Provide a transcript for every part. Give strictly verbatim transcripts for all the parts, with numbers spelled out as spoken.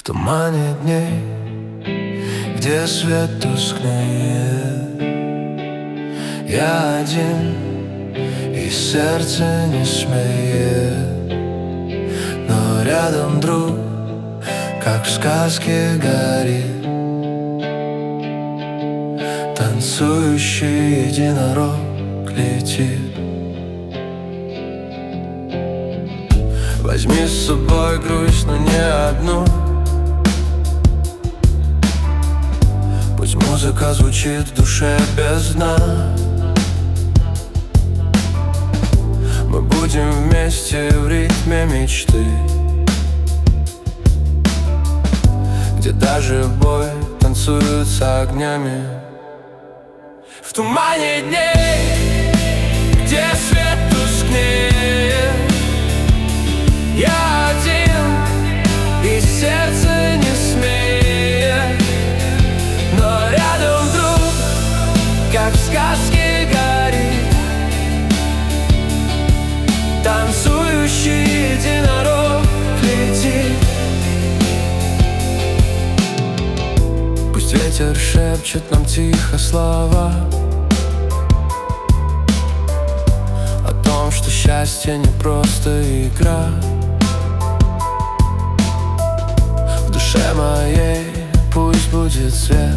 В тумане дней, где свет тускнеет, я один, и сердце не смеет. Но рядом друг, как в сказке, горит танцующий единорог летит. Возьми с собой грусть, но не одну. Пусть музыка звучит в душе без дна. Мы будем вместе в ритме мечты, где даже бой танцует с огнями. В тумане дней, где свет тускнеет, я один, и сердце не смеет. Но рядом друг, как в сказке, горит танцующий единорог летит. Пусть ветер шепчет нам тихо слова о том, что счастье не просто игра. В душе моей пусть будет свет,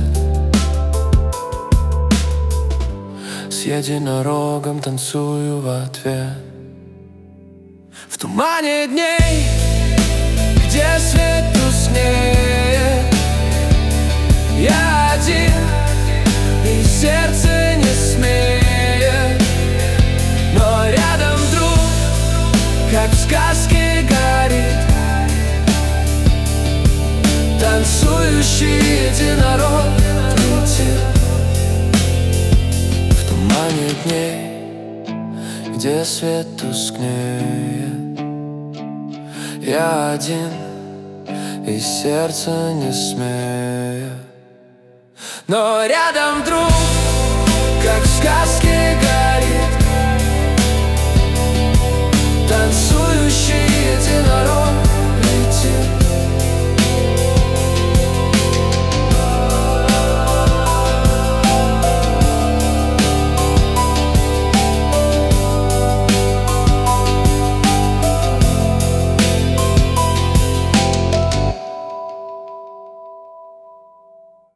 с единорогом танцую в ответ. В тумане дней, где свет тускнеет, я один, и сердце не смеет. Но рядом друг, как в сказке, горит танцующий единорог летит. В тумане дней, где свет тускнеет, я один, и сердце не смеет. Но рядом друг, как в сказке,